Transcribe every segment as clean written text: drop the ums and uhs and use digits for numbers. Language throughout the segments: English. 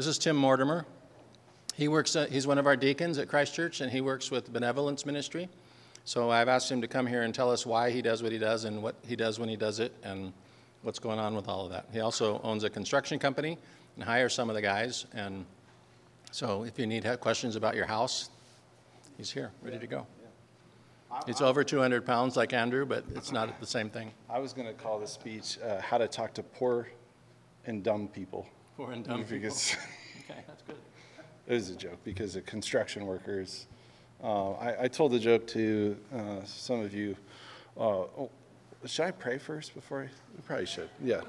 This is Tim Mortimer. He's one of our deacons at Christ Church, and he works with Benevolence Ministry. So I've asked him to come here and tell us why he does what he does and what he does when he does it and what's going on with all of that. He also owns a construction company and hires some of the guys. And so if you need questions about your house, he's here, ready to go. He's over 200 pounds like Andrew, but it's not the same thing. I was going to call this speech How to Talk to Poor and Dumb People. Poor and dumb people. Okay, that's good. It is a joke because of construction workers. I told the joke to some of you. Should I pray first before we probably should. Yeah.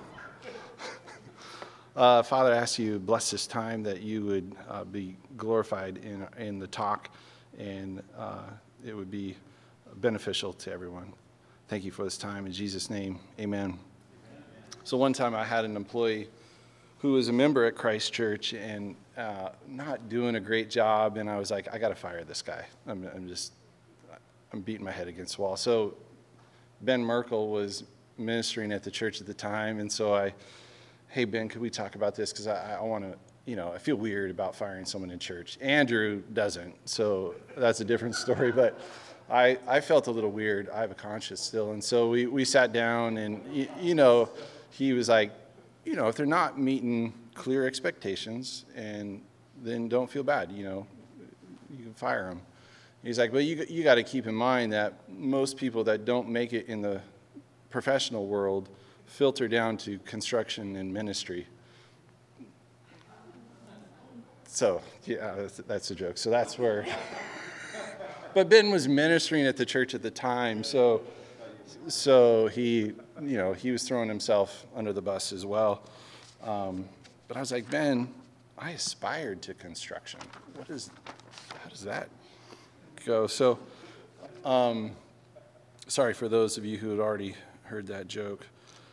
Father, I ask you bless this time, that you would be glorified in the talk, and it would be beneficial to everyone. Thank you for this time. In Jesus' name, amen. So one time I had an employee who was a member at Christ Church and not doing a great job, and I was like, I got to fire this guy. I'm beating my head against the wall. So Ben Merkel was ministering at the church at the time, and so hey Ben, could we talk about this? Because I want to, I feel weird about firing someone in church. Andrew doesn't, so that's a different story, but I felt a little weird. I have a conscience still, and so we sat down, and he was like, if they're not meeting clear expectations, and then don't feel bad, you can fire them. He's like, well, you got to keep in mind that most people that don't make it in the professional world filter down to construction and ministry. So, yeah, that's a joke. So that's where. But Ben was ministering at the church at the time, so he, he was throwing himself under the bus as well. But I was like, Ben, I aspired to construction. How does that go? So, sorry for those of you who had already heard that joke.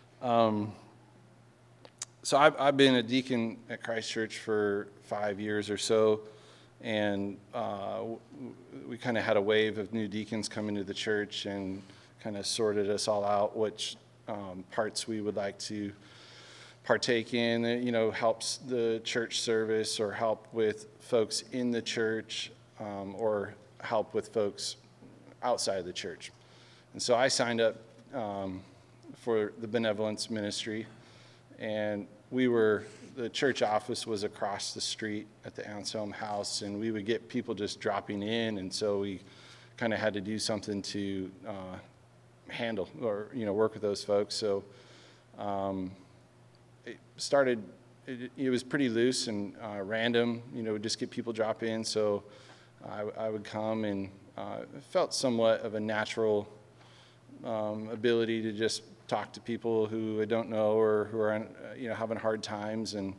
So I've been a deacon at Christ Church for 5 years or so, and we kind of had a wave of new deacons come into the church and kind of sorted us all out which parts we would like to partake in, helps the church service or help with folks in the church or help with folks outside of the church. And so I signed up for the benevolence ministry, and the church office was across the street at the Anselm House, and we would get people just dropping in, and so we kind of had to do something to handle or work with those folks. So it was pretty loose and random, just get people drop in. So I would come, and it felt somewhat of a natural ability to just talk to people who I don't know or who are having hard times. And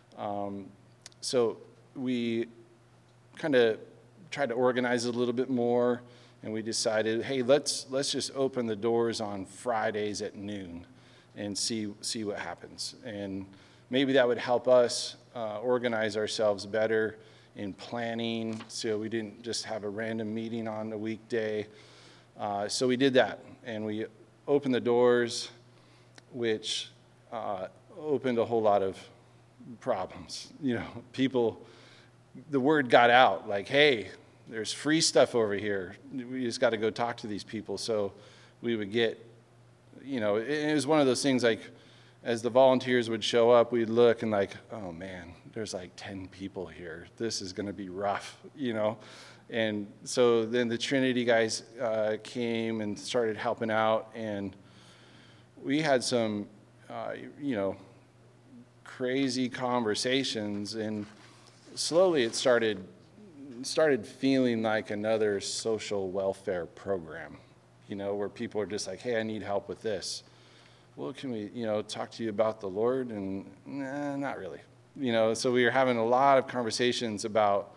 so we kind of tried to organize it a little bit more, and we decided, hey, let's just open the doors on Fridays at noon and see what happens. And maybe that would help us organize ourselves better in planning, so we didn't just have a random meeting on a weekday. So we did that, and we opened the doors, which opened a whole lot of problems. People, the word got out, like, hey, there's free stuff over here. We just got to go talk to these people. So we would get, it was one of those things, like, as the volunteers would show up, we'd look and like, oh man, there's like 10 people here. This is going to be rough, And so then the Trinity guys came and started helping out, and we had some, crazy conversations, and slowly it started feeling like another social welfare program, where people are just like, hey, I need help with this. Well, can we, talk to you about the Lord? And nah, not really. So we were having a lot of conversations about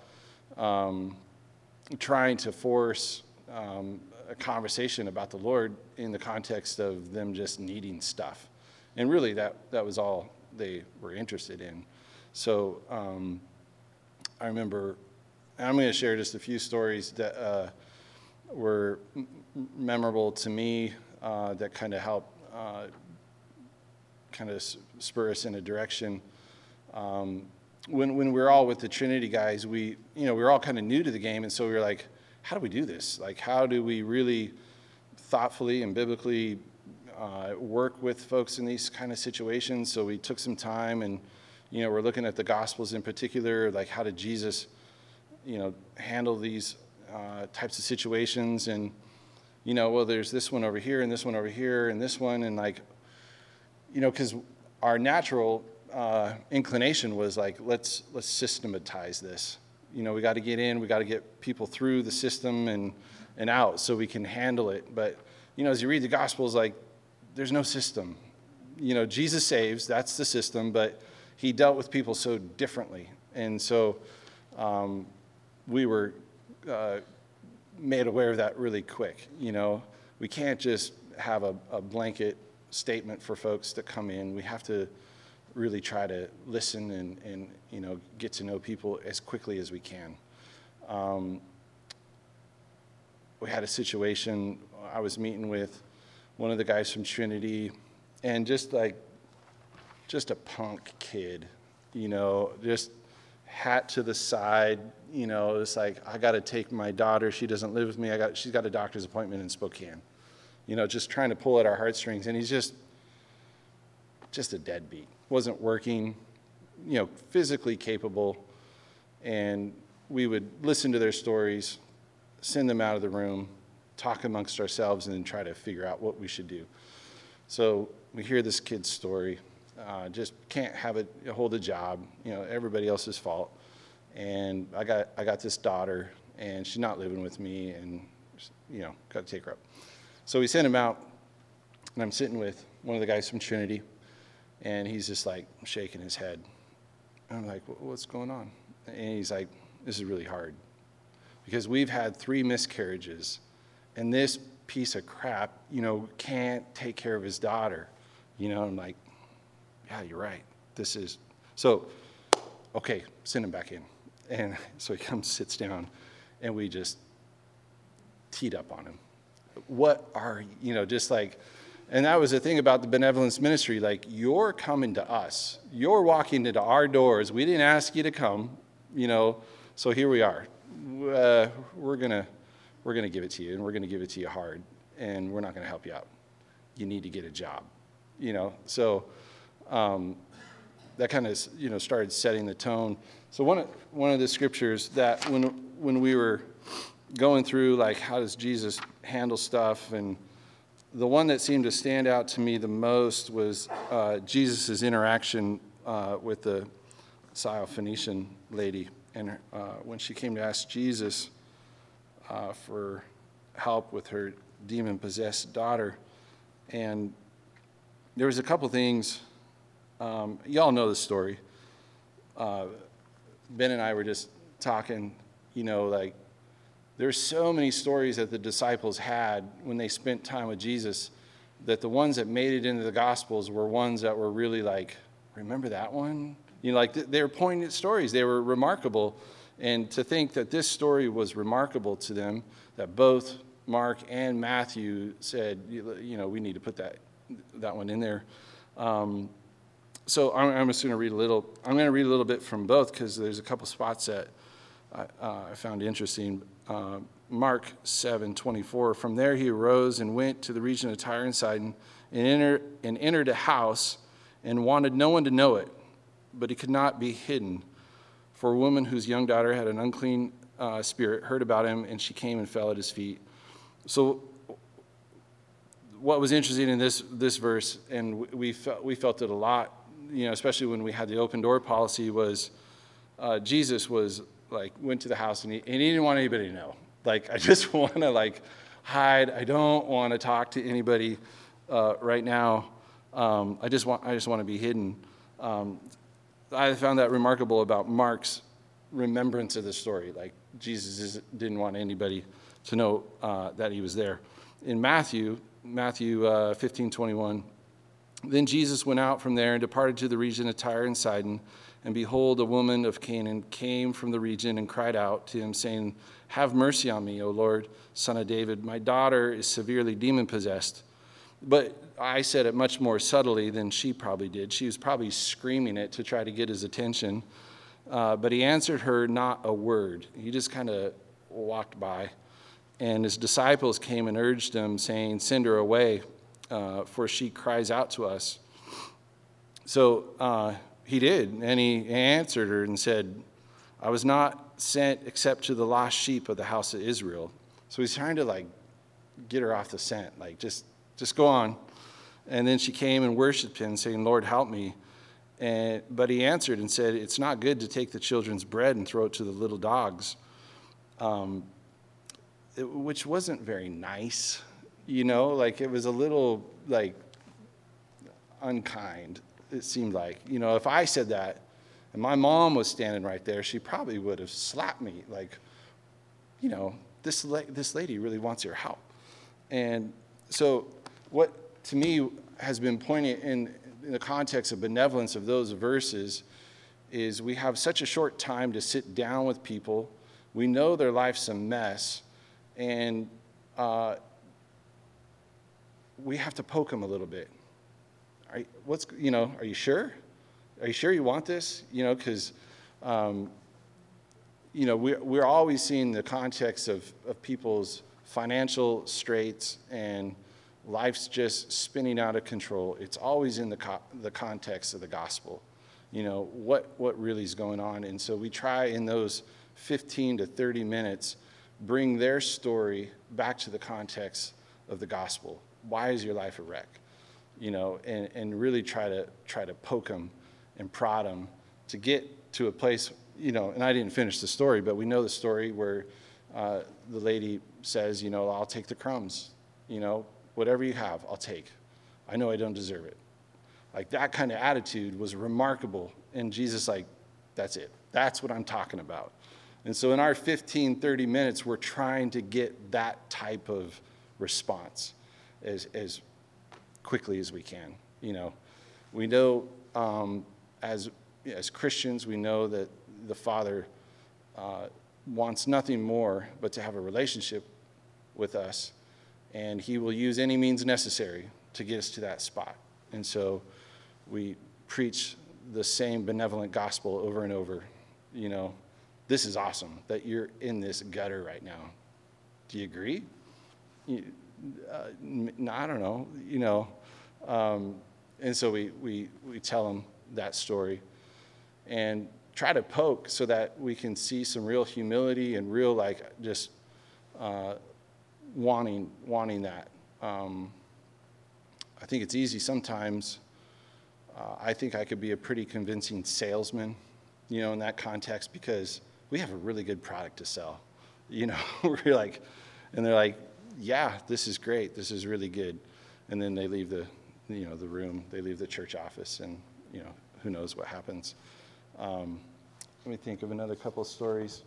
trying to force a conversation about the Lord in the context of them just needing stuff. And really that was all they were interested in. So I remember, and I'm going to share just a few stories that were memorable to me that kind of helped kind of spur us in a direction. when we were all with the Trinity guys, we were all kind of new to the game, and so we were like, how do we do this? Like, how do we really thoughtfully and biblically work with folks in these kind of situations? So we took some time, and we're looking at the Gospels in particular, like how did Jesus handle these types of situations? And well, there's this one over here and this one over here and this one, and like because our natural inclination was like, let's systematize this. We got to get in, we got to get people through the system and out so we can handle it. But as you read the Gospels, like, there's no system. Jesus saves, that's the system, but he dealt with people so differently. And so we were made aware of that really quick. We can't just have a blanket statement for folks that come in. We have to really try to listen and get to know people as quickly as we can. We had a situation, I was meeting with one of the guys from Trinity, and just a punk kid, just hat to the side, it's like, I got to take my daughter, she doesn't live with me, she's got a doctor's appointment in Spokane, just trying to pull at our heartstrings, and he's just a deadbeat. Wasn't working, physically capable, and we would listen to their stories, send them out of the room, talk amongst ourselves, and then try to figure out what we should do. So we hear this kid's story, just can't hold a job, everybody else's fault, and I got this daughter, and she's not living with me, and got to take her up. So we sent him out, and I'm sitting with one of the guys from Trinity. And he's just like shaking his head. And I'm like, what's going on? And he's like, this is really hard. Because we've had 3 miscarriages. And this piece of crap, can't take care of his daughter. I'm like, yeah, you're right. So, okay, send him back in. And so he comes, sits down, and we just teed up on him. What are, just like, and that was the thing about the benevolence ministry, like, you're coming to us. You're walking into our doors. We didn't ask you to come, so here we are. We're gonna give it to you, and we're gonna give it to you hard, and we're not gonna help you out. You need to get a job, So that kind of, started setting the tone. So one of the scriptures that when we were going through, like, how does Jesus handle stuff, and the one that seemed to stand out to me the most was Jesus' interaction with the Syrophoenician lady, and when she came to ask Jesus for help with her demon-possessed daughter. And there was a couple things, y'all know the story. Ben and I were just talking, like, there's so many stories that the disciples had when they spent time with Jesus, that the ones that made it into the Gospels were ones that were really like, remember that one? Like, they were poignant stories. They were remarkable. And to think that this story was remarkable to them, that both Mark and Matthew said, we need to put that one in there. So I'm just going to read a little. I'm going to read a little bit from both, because there's a couple spots that I found interesting. Mark 7:24. From there he arose and went to the region of Tyre and Sidon, and entered a house, and wanted no one to know it, but he could not be hidden. For a woman whose young daughter had an unclean spirit heard about him, and she came and fell at his feet. So what was interesting in this verse, and we felt it a lot, especially when we had the open door policy, was Jesus was like, went to the house, and he didn't want anybody to know. Like, I just want to hide. I don't want to talk to anybody right now. I just want to be hidden. I found that remarkable about Mark's remembrance of the story. Like, Jesus didn't want anybody to know that he was there. In Matthew 15:21, then Jesus went out from there and departed to the region of Tyre and Sidon. And behold, a woman of Canaan came from the region and cried out to him, saying, have mercy on me, O Lord, Son of David. My daughter is severely demon-possessed. But I said it much more subtly than she probably did. She was probably screaming it to try to get his attention. But he answered her not a word. He just kind of walked by. And his disciples came and urged him, saying, "Send her away, for she cries out to us." So he did, and he answered her and said, "I was not sent except to the lost sheep of the house of Israel." So he's trying to get her off the scent, just go on. And then she came and worshiped him, saying, "Lord, help me." But he answered and said, "It's not good to take the children's bread and throw it to the little dogs," which wasn't very nice, it was a little unkind, it seemed like. If I said that and my mom was standing right there, she probably would have slapped me, this lady really wants your help. And so what to me has been poignant in the context of benevolence of those verses is we have such a short time to sit down with people. We know their life's a mess, and we have to poke them a little bit. Are you sure? Are you sure you want this? Because we're always seeing the context of people's financial straits, and life's just spinning out of control. It's always in the context of the gospel. What really is going on. And so we try in those 15 to 30 minutes bring their story back to the context of the gospel. Why is your life a wreck? And really try to poke them and prod them to get to a place, and I didn't finish the story, but we know the story where the lady says, "I'll take the crumbs, whatever you have, I'll take. I know I don't deserve it." That kind of attitude was remarkable. And Jesus, that's it. That's what I'm talking about. And so in our 15, 30 minutes, we're trying to get that type of response as quickly as we can. We know as Christians, we know that the Father wants nothing more but to have a relationship with us, and he will use any means necessary to get us to that spot. And so we preach the same benevolent gospel over and over. This is awesome that you're in this gutter right now. Do you agree? No, I don't know. And so we tell them that story and try to poke so that we can see some real humility and real just wanting that. I think it's easy sometimes. I think I could be a pretty convincing salesman, in that context, because we have a really good product to sell. We're and they're like, "Yeah, this is great. This is really good." And then they leave the room, they leave the church office, and, who knows what happens. Let me think of another couple stories.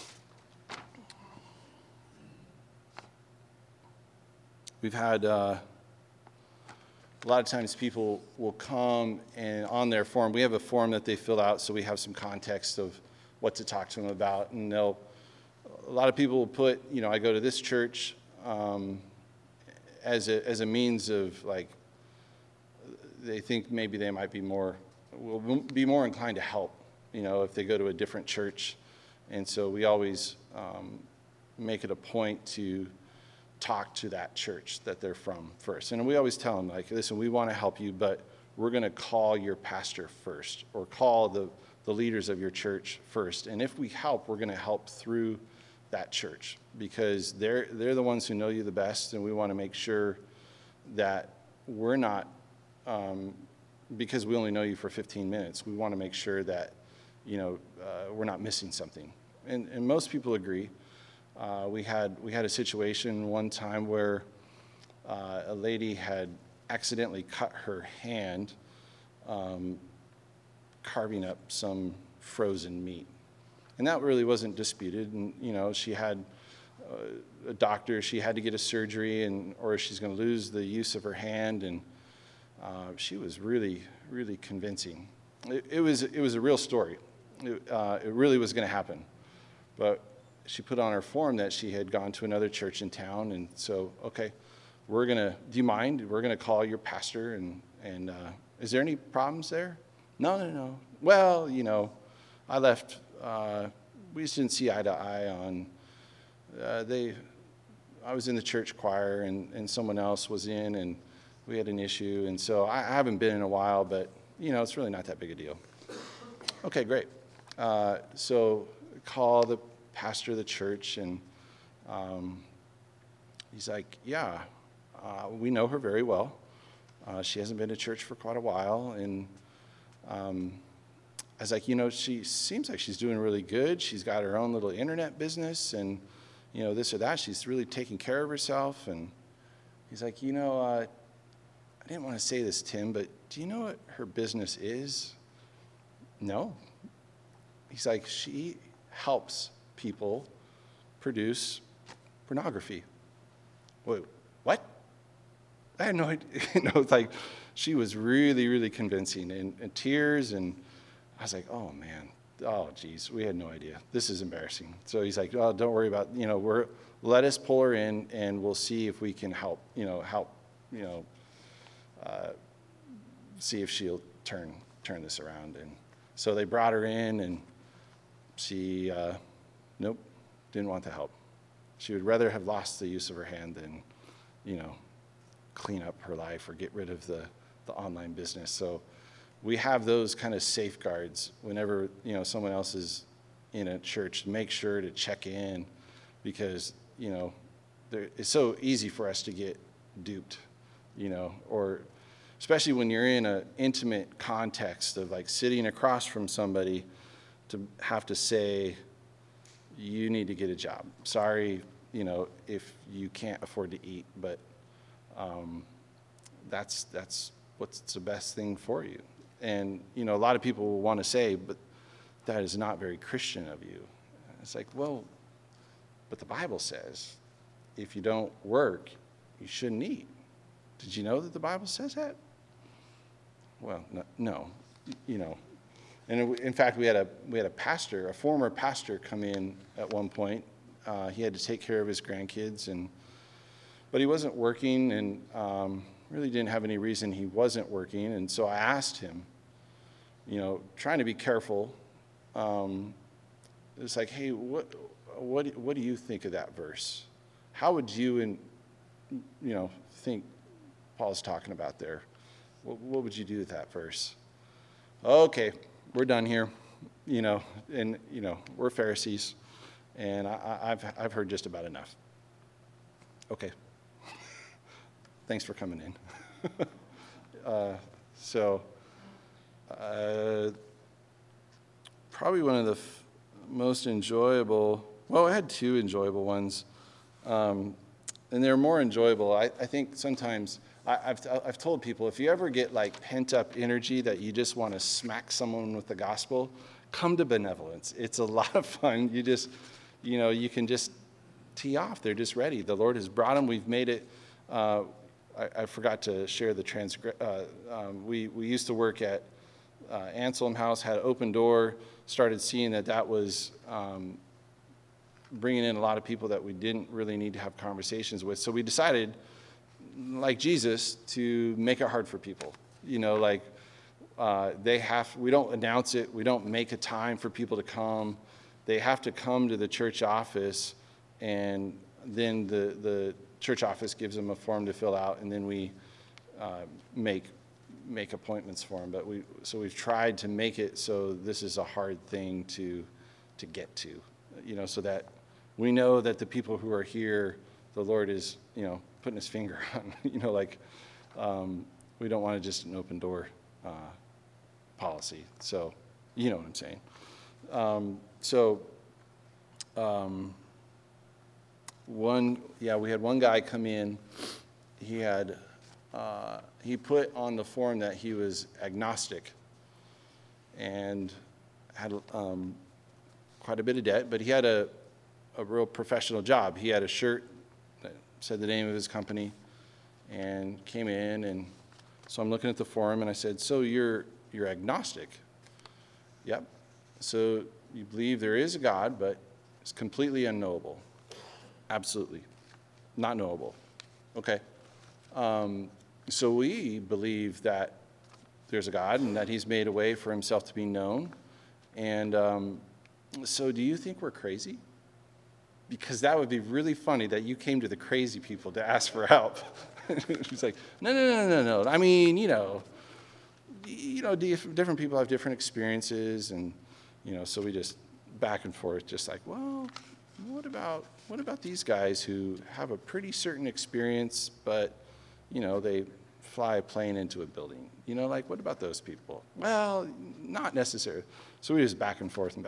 We've had a lot of times people will come and on their form, we have a form that they fill out, so we have some context of what to talk to them about. And a lot of people will put, I go to this church as a means of they think maybe they might will be more inclined to help, if they go to a different church. And so we always make it a point to talk to that church that they're from first. And we always tell them, "Listen, we want to help you, but we're going to call your pastor first, or call the leaders of your church first. And if we help, we're going to help through that church, because they're the ones who know you the best, and we want to make sure that we're not, because we only know you for 15 minutes, we want to make sure that, we're not missing something." And most people agree. We had a situation one time where a lady had accidentally cut her hand carving up some frozen meat. And that really wasn't disputed. And, she had a doctor, she had to get a surgery, or she's going to lose the use of her hand. And she was really, really convincing. It was a real story. It really was going to happen. But she put on her form that she had gone to another church in town. And so, okay, do you mind? We're going to call your pastor. And is there any problems there? No. Well, I left. We just didn't see eye to eye on. I was in the church choir, and someone else was in, and we had an issue. And so I haven't been in a while, but it's really not that big a deal. Okay, great. So call the pastor of the church, and he's like, yeah, we know her very well. She hasn't been to church for quite a while, and I was like, she seems like she's doing really good. She's got her own little internet business, and this or that. She's really taking care of herself. And he's like, I didn't want to say this, Tim, but do you know what her business is? No. He's like, she helps people produce pornography. Wait, what? I had no idea. It's like she was really, really convincing, and tears, and I was like, oh man, oh geez, we had no idea. This is embarrassing. So he's like, oh, don't worry about, let us pull her in, and we'll see if we can help, see if she'll turn this around. And so they brought her in, and she, nope, didn't want the help. She would rather have lost the use of her hand than, clean up her life or get rid of the online business. So we have those kind of safeguards whenever, someone else is in a church. Make sure to check in, because, it's so easy for us to get duped, or especially when you're in an intimate context of like sitting across from somebody, to have to say, you need to get a job. Sorry, if you can't afford to eat, but that's what's the best thing for you. And, a lot of people will want to say, but that is not very Christian of you. It's like, well, but the Bible says if you don't work, you shouldn't eat. Did you know that the Bible says that? Well, no. And in fact, we had a pastor, a former pastor, come in at one point. He had to take care of his grandkids, but he wasn't working, and really didn't have any reason he wasn't working. And so I asked him, trying to be careful. It's like, hey, what do you think of that verse? How would you think Paul's talking about there? What would you do with that verse? Okay, we're done here, and we're Pharisees, and I've heard just about enough. Okay, thanks for coming in. Probably one of the most enjoyable. Well, I had two enjoyable ones, and they're more enjoyable. I think sometimes. I've told people, if you ever get like pent up energy that you just want to smack someone with the gospel, come to Benevolence. It's a lot of fun. You just, you can just tee off. They're just ready. The Lord has brought them. We've made it. I forgot to share the we used to work at Anselm House, had an open door, started seeing that was bringing in a lot of people that we didn't really need to have conversations with. So we decided, like Jesus, to make it hard for people. We don't announce it. We don't make a time for people to come. They have to come to the church office, and then the church office gives them a form to fill out, and then we make appointments for them. But we've tried to make it so this is a hard thing to get to, so that we know that the people who are here, the Lord is, putting his finger on, we don't want just an open door policy. So, you know what I'm saying. We had one guy come in. He put on the form that he was agnostic and had quite a bit of debt, but he had a real professional job. He had a shirt that said the name of his company, and came in, and so I'm looking at the form, and I said, so you're agnostic? Yep. So you believe there is a God, but it's completely unknowable? Absolutely. Not knowable. Okay. So we believe that there's a God and that he's made a way for himself to be known, And so do you think we're crazy? Because that would be really funny that you came to the crazy people to ask for help. She's like, no. I mean, different people have different experiences, and so we just back and forth, just like, well, what about these guys who have a pretty certain experience, but they fly a plane into a building? Like, what about those people? Well, not necessarily. So we just back and forth, and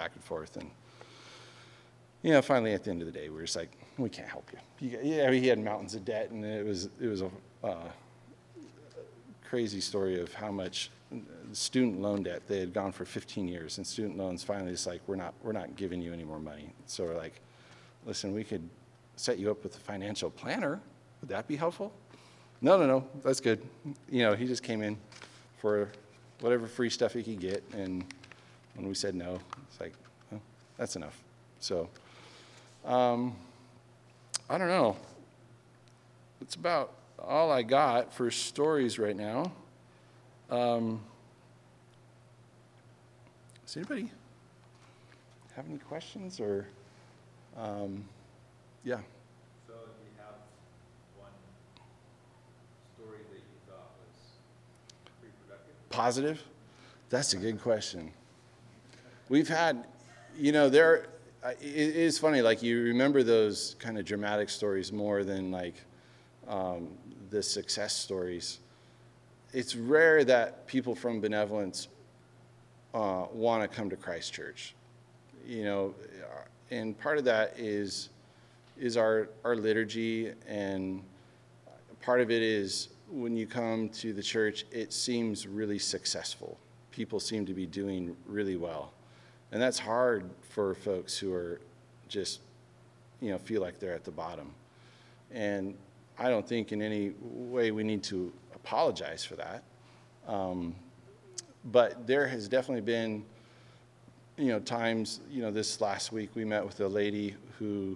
finally at the end of the day, we were just like, we can't help you. He had mountains of debt, and it was a crazy story of how much student loan debt. They had gone for 15 years, and student loans finally just like, we're not giving you any more money. So we're like, listen, we could set you up with a financial planner. Would that be helpful? No, that's good. He just came in for whatever free stuff he could get, and when we said no, it's like, oh, that's enough. So I don't know. It's about all I got for stories right now. Does anybody have any questions or, yeah? So if you have one story that you thought was pretty productive? Positive? That's a good question. We've had, it is funny, like you remember those kind of dramatic stories more than like the success stories. It's rare that people from benevolence want to come to Christ Church, and part of that is our liturgy, and part of it is when you come to the church, it seems really successful. People seem to be doing really well, and that's hard for folks who are just, feel like they're at the bottom. And I don't think in any way we need to apologize for that. But there has definitely been, times, this last week we met with a lady who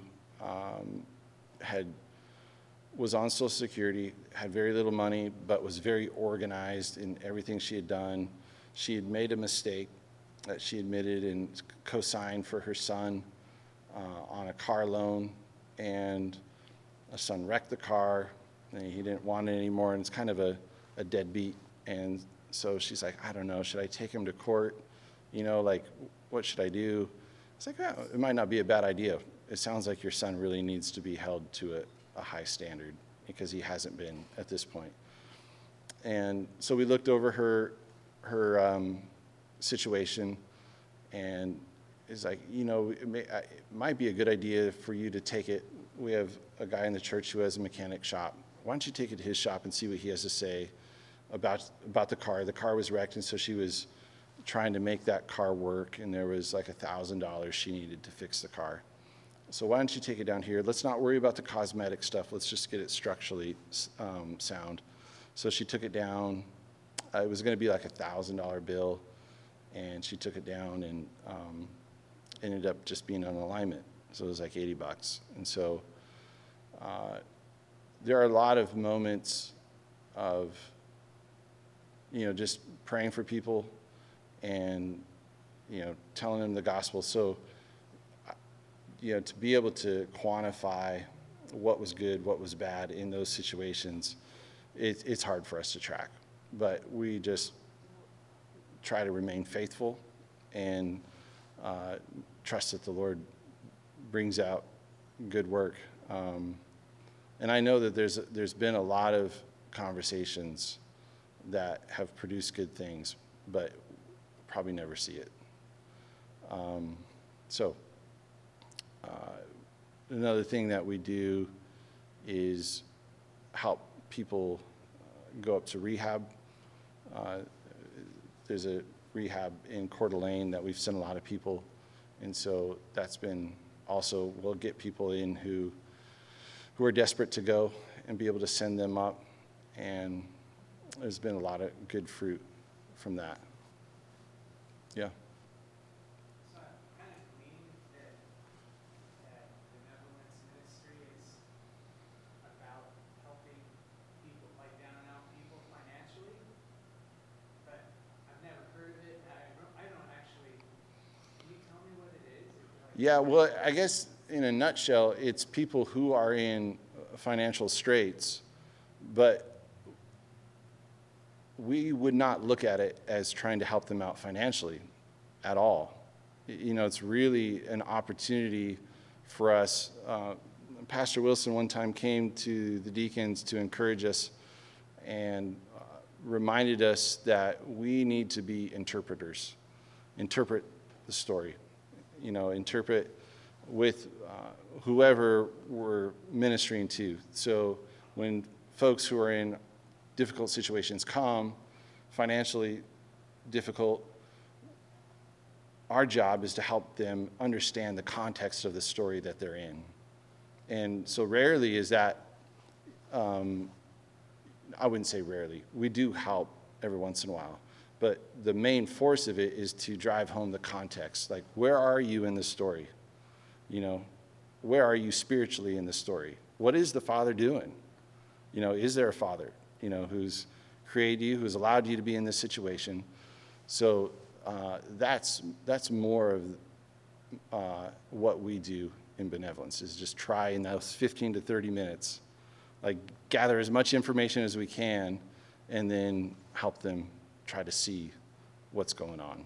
was on Social Security, had very little money, but was very organized in everything she had done. She had made a mistake that she admitted and co-signed for her son on a car loan, and a son wrecked the car, and he didn't want it anymore, and it's kind of a deadbeat. And so she's like, I don't know, should I take him to court? What should I do? It's like, well, it might not be a bad idea. It sounds like your son really needs to be held to a high standard, because he hasn't been at this point. And so we looked over her situation, and it's like, it might be a good idea for you to take it. We have a guy in the church who has a mechanic shop. Why don't you take it to his shop and see what he has to say about the car? The car was wrecked, and so she was trying to make that car work, and there was like $1,000 she needed to fix the car. So why don't you take it down here? Let's not worry about the cosmetic stuff. Let's just get it structurally sound. So she took it down. It was going to be like $1,000 bill, and she took it down and ended up just being on alignment. So it was like $80. And so there are a lot of moments of, just praying for people and, telling them the gospel. So, to be able to quantify what was good, what was bad in those situations, it's hard for us to track. But we just try to remain faithful and trust that the Lord brings out good work. And I know that there's been a lot of conversations that have produced good things, but probably never see it. Another thing that we do is help people go up to rehab. There's a rehab in Coeur d'Alene that we've sent a lot of people, and so that's been also, we'll get people in who are desperate to go and be able to send them up, and there's been a lot of good fruit from that. Yeah. So I kind of gleaned that benevolence ministry is about helping people, like down and out people financially, but I've never heard of it. I don't actually Yeah, well, I guess in a nutshell, it's people who are in financial straits, but we would not look at it as trying to help them out financially at all. It's really an opportunity for us. Pastor Wilson one time came to the deacons to encourage us and reminded us that we need to be interpreters, interpret the story, interpret with whoever we're ministering to. So when folks who are in difficult situations come, financially difficult, our job is to help them understand the context of the story that they're in. And so rarely is that, I wouldn't say rarely, we do help every once in a while, but the main force of it is to drive home the context. Like, where are you in the story? Where are you spiritually in the story? What is the Father doing? Is there a Father, who's created you, who's allowed you to be in this situation? So that's more of what we do in benevolence, is just try in those 15 to 30 minutes, like gather as much information as we can and then help them try to see what's going on.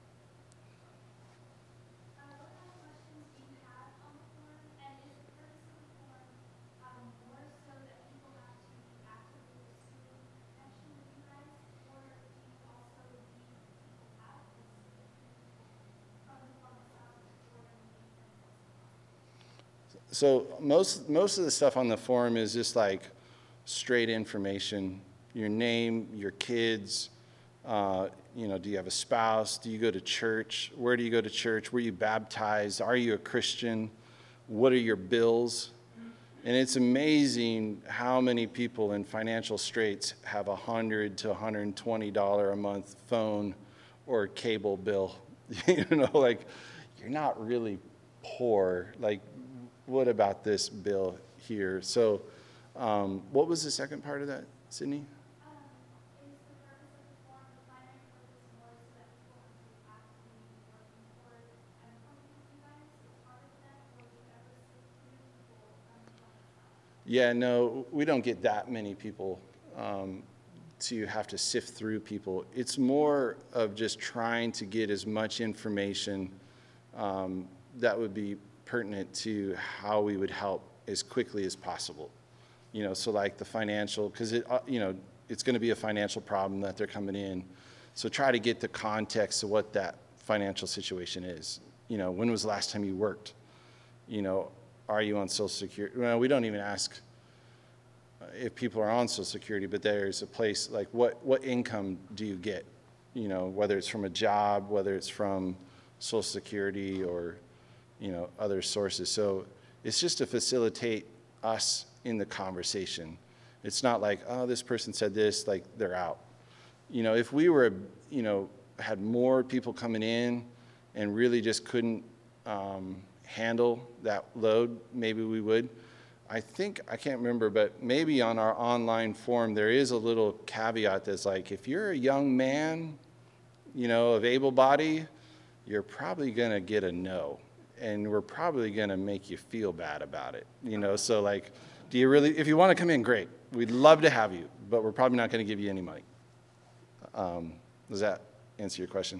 So most of the stuff on the form is just like straight information, your name, your kids, do you have a spouse? Do you go to church? Where do you go to church? Were you baptized? Are you a Christian? What are your bills? And it's amazing how many people in financial straits have $100 to $120 a month phone or cable bill. Like, you're not really poor. Like, what about this bill here? So what was the second part of that, Sydney? Yeah, no, we don't get that many people to have to sift through people. It's more of just trying to get as much information that would be pertinent to how we would help as quickly as possible. So like the financial, because it's going to be a financial problem that they're coming in. So try to get the context of what that financial situation is. When was the last time you worked? Are you on Social Security? Well, we don't even ask if people are on Social Security, but there's a place like what income do you get? Whether it's from a job, whether it's from Social Security or other sources. So it's just to facilitate us in the conversation. It's not like, oh, this person said this, like they're out. If we were, had more people coming in and really just couldn't handle that load, maybe we would. I can't remember, but maybe on our online form there is a little caveat that's like, if you're a young man, of able body, you're probably going to get a no. And we're probably going to make you feel bad about it. So like, do you really, if you want to come in, great. We'd love to have you, but we're probably not going to give you any money. Does that answer your question?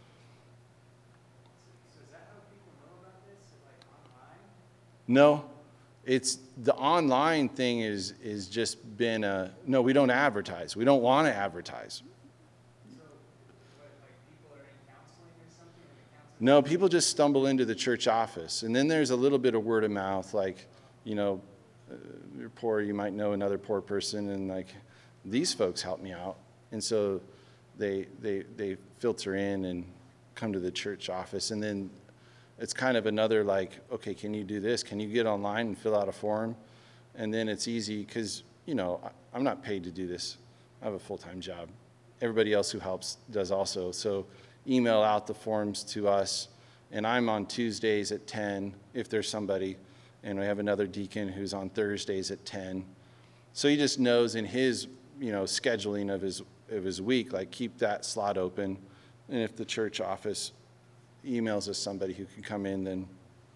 So is that how people know about this, like online? No, it's the online thing is just been no, we don't advertise. We don't want to advertise. So what, like people are in counseling or something? No, people just stumble into the church office. And then there's a little bit of word of mouth, like, you're poor, you might know another poor person, and like, these folks help me out. And so they filter in and come to the church office. And then it's kind of another like, okay, can you do this? Can you get online and fill out a form? And then it's easy because, I'm not paid to do this. I have a full-time job. Everybody else who helps does also. So email out the forms to us, and I'm on Tuesdays at 10 if there's somebody, and we have another deacon who's on Thursdays at 10. So he just knows in his scheduling of his week, like keep that slot open, and if the church office emails us somebody who can come in, then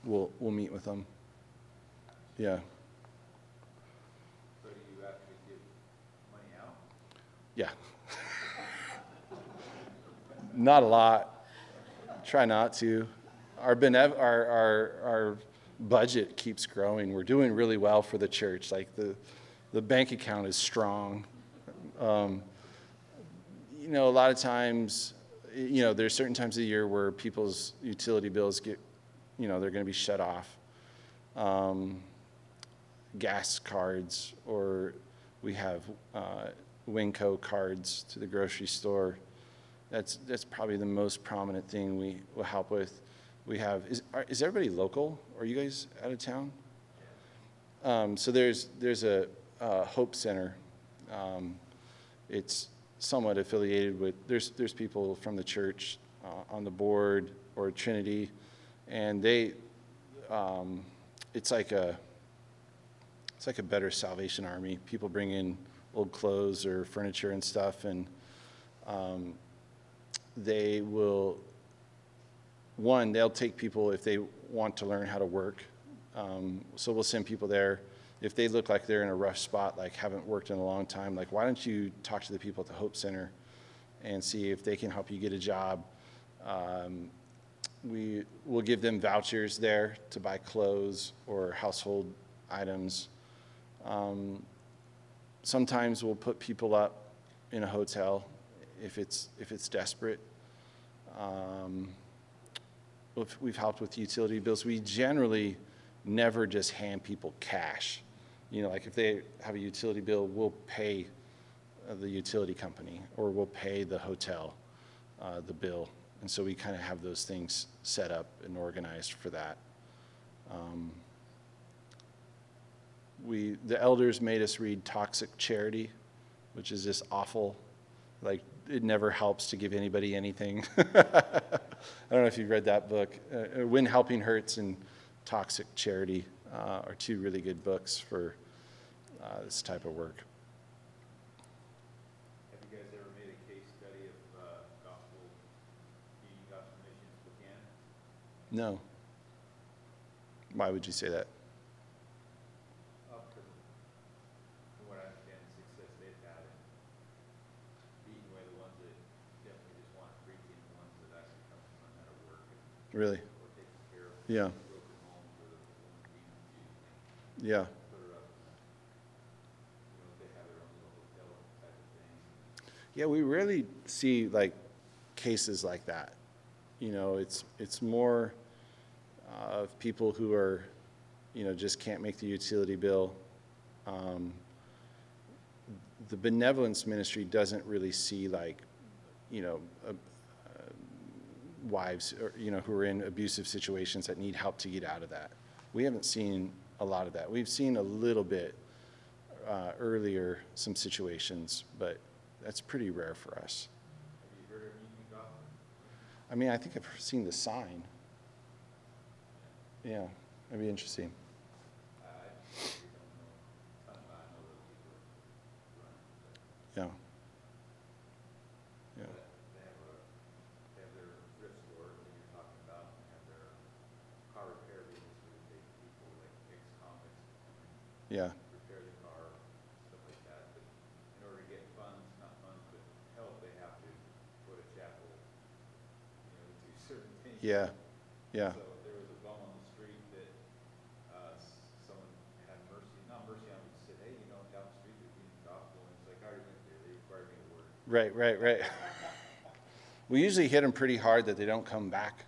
we'll meet with them. Yeah. So do you actually give money out? Yeah. Not a lot. Try not to. Our budget keeps growing. We're doing really well for the church. Like the bank account is strong. A lot of times, there's certain times of the year where people's utility bills get, they're going to be shut off. Gas cards, or we have Winco cards to the grocery store. That's probably the most prominent thing we will help with. We have, is everybody local? Are you guys out of town? So there's a Hope Center. It's somewhat affiliated with, there's people from the church on the board, or Trinity, and they, it's like a better Salvation Army. People bring in old clothes or furniture and stuff, and they will, they'll take people if they want to learn how to work. So we'll send people there. If they look like they're in a rough spot, like haven't worked in a long time, like why don't you talk to the people at the Hope Center and see if they can help you get a job. We will give them vouchers there to buy clothes or household items. Sometimes we'll put people up in a hotel if it's desperate. We've helped with utility bills. We generally never just hand people cash. Like if they have a utility bill, we'll pay the utility company, or we'll pay the hotel the bill. And so we kind of have those things set up and organized for that. The elders made us read Toxic Charity, which is this awful, like it never helps to give anybody anything. I don't know if you've read that book. When Helping Hurts and Toxic Charity are two really good books for this type of work. Have you guys ever made a case study of gospel missions began? No. Why would you say that? Because from what I understand, the success they've had in beating away the ones that definitely just want preaching, the ones that actually come to learn how to work and Really? or taking care of Yeah. broken homes or the woman being abused. Yeah. Put her up in they have their own little hotel type of thing. Yeah, we rarely see like cases like that. It's more of people who are, just can't make the utility bill. The benevolence ministry doesn't really see like, wives or, who are in abusive situations that need help to get out of that. We haven't seen a lot of that. We've seen a little bit earlier, some situations, but that's pretty rare for us. Have you heard of Union Gospel? I mean, I think I've seen the sign. Yeah, that'd be interesting. I really don't know a ton about it. I know those people run it. Yeah. Yeah. But they have their thrift store that you're talking about, and they have their car repair business where they take people like ex-convicts and Yeah. repair the car, stuff like that. But in order to get funds, not funds, but help, they have to go to chapel, do certain things. Yeah. Yeah. So there was a bum on the street that someone had not mercy on him, but said, hey, down the street there's Union Gospel, and it's like, I already went there, they required me to work. Right. We usually hit them pretty hard that they don't come back.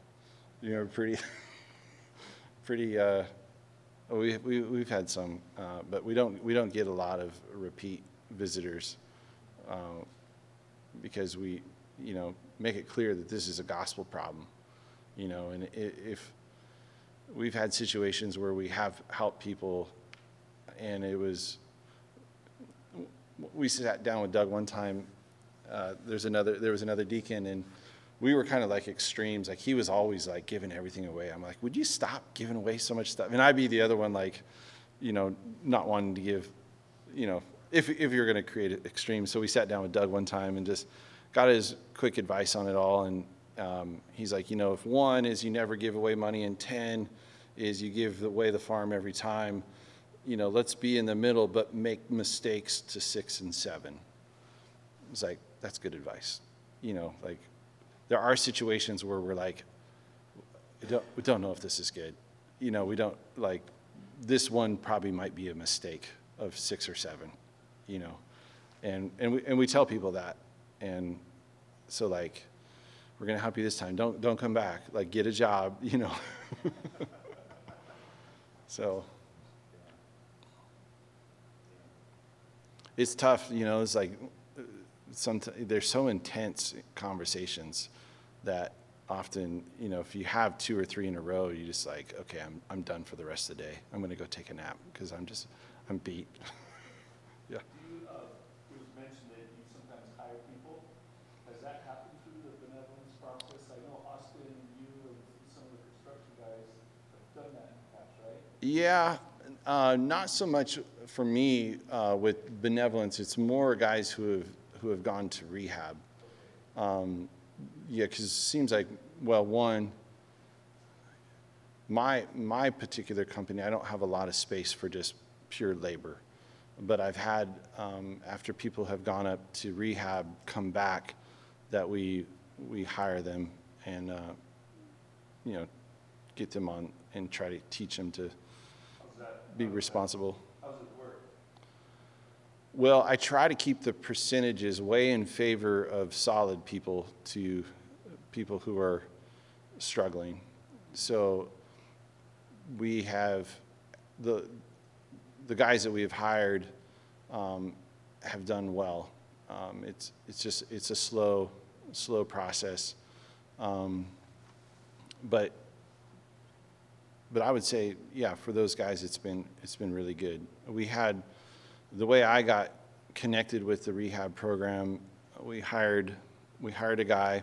We've had some, but we don't get a lot of repeat visitors because we, make it clear that this is a gospel problem, and if we've had situations where we have helped people, and we sat down with Doug one time. There was another deacon, and we were kind of like extremes. Like he was always like giving everything away. I'm like, would you stop giving away so much stuff? And I'd be the other one, like, not wanting to give, if you're going to create extremes. So we sat down with Doug one time and just got his quick advice on it all. And he's like, if 1 is you never give away money, and 10 is you give away the farm every time. You know, let's be in the middle, but make mistakes to 6 and 7. It's like, that's good advice. You know, like, there are situations where we're like, we don't know if this is good. You know, we don't, like, this one probably might be a mistake of 6 or 7, you know. And we tell people that. And so, like, we're going to help you this time. Don't come back. Like, get a job, you know. So it's tough, you know. It's like they're so intense conversations that often, you know, if you have 2 or 3 in a row, you just like, okay, I'm done for the rest of the day. I'm going to go take a nap because I'm beat. Yeah. It was mentioned that you sometimes hire people. Has that happened through the benevolence process? I know Austin, you, and some of the construction guys have done that in the past, right? Yeah, not so much for me with benevolence. It's more guys who have gone to rehab. Yeah, because it seems like, well, one, my particular company, I don't have a lot of space for just pure labor. But I've had, after people have gone up to rehab, come back, that we hire them and, you know, get them on and try to teach them to be responsible. How's it work? Well, I try to keep the percentages way in favor of solid people to people who are struggling. So we have the guys that we have hired have done well. It's a slow process, but I would say, yeah, for those guys, it's been really good. We had, the way I got connected with the rehab program, we hired a guy.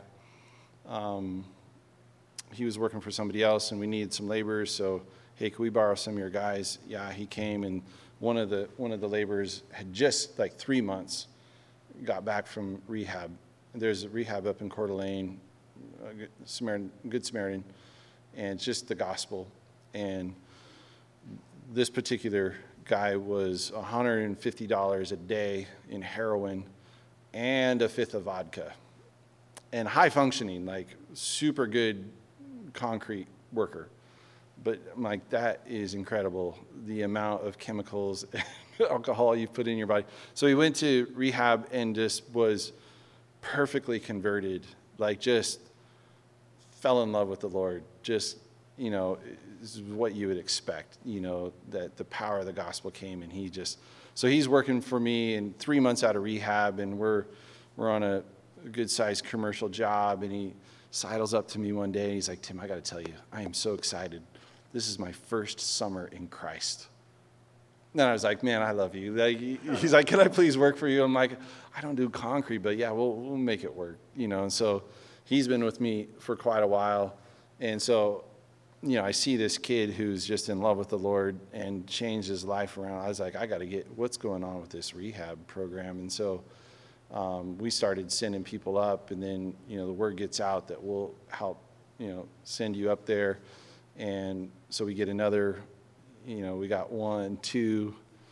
He was working for somebody else, and we needed some laborers. So, hey, can we borrow some of your guys? Yeah, he came, and one of the laborers had just like 3 months got back from rehab. There's a rehab up in Coeur d'Alene, Good Samaritan, and it's just the gospel. And this particular guy was $150 a day in heroin and a fifth of vodka. And high functioning, like super good concrete worker. But I'm like, that is incredible, the amount of chemicals and alcohol you put in your body. So he went to rehab and just was perfectly converted, like just fell in love with the Lord. Just, you know, this is what you would expect, you know, that the power of the gospel came, and so he's working for me and 3 months out of rehab, and we're on a good-sized commercial job, and he sidles up to me one day, and he's like, Tim, I got to tell you, I am so excited. This is my first summer in Christ. And I was like, man, I love you. He's like, can I please work for you? I'm like, I don't do concrete, but yeah, we'll make it work, you know. And so he's been with me for quite a while. And so, you know, I see this kid who's just in love with the Lord and changed his life around. I was like, I got to get what's going on with this rehab program. And so we started sending people up, and then, you know, the word gets out that we'll help, you know, send you up there. And so we get another, you know, we got 1, 2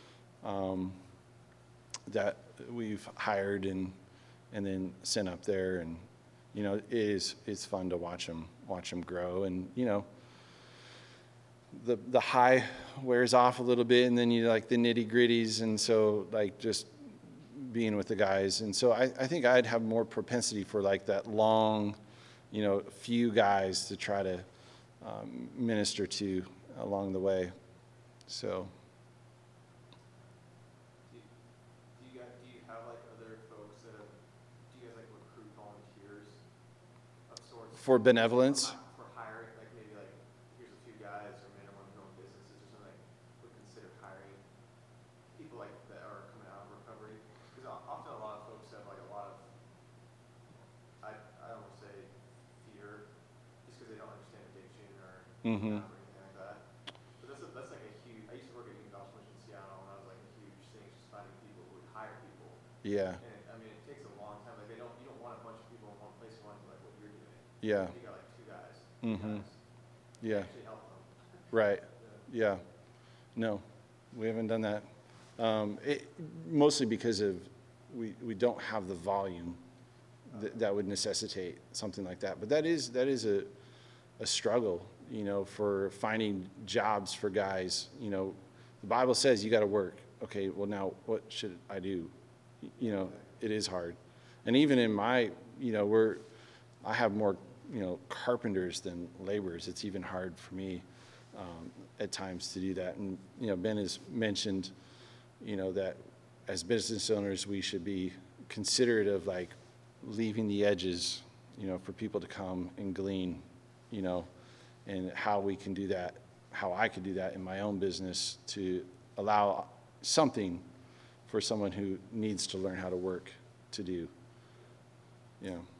that we've hired and then sent up there. And, you know, it's fun to watch them grow. And, you know, the high wears off a little bit, and then you like the nitty gritties. And so, like, just being with the guys. And so I think I'd have more propensity for like that long, you know, few guys to try to minister to along the way. So. Do you have like other folks that do you guys like recruit volunteers of sorts? For benevolence? For hiring, like maybe like here's a few guys or men or women who own businesses or something, would consider hiring people like that are coming out of recovery? Because often a lot of folks have like a lot of, I don't want to say fear, just because they don't understand addiction or Mm-hmm. or anything like that. But that's like a huge. I used to work at Union Gospel Mission in Seattle, and that was like a huge thing, just finding people who would hire people. Yeah. And I mean, it takes a long time. Like you don't want a bunch of people in one place wanting like what you're doing. Yeah. You got like 2 guys. Mm-hmm. Guys. Yeah. Actually help them. Right, yeah. No, we haven't done that. Mostly because we don't have the volume that would necessitate something like that. But that is a struggle, you know, for finding jobs for guys. You know, the Bible says you got to work. Okay, well now what should I do? You know, it is hard. And even in my, you know, I have more, you know, carpenters than laborers. It's even hard for me at times to do that. And, you know, Ben has mentioned, you know, that as business owners, we should be considerate of like leaving the edges, you know, for people to come and glean, you know, and how we can do that, how I could do that in my own business to allow something for someone who needs to learn how to work to do, you know.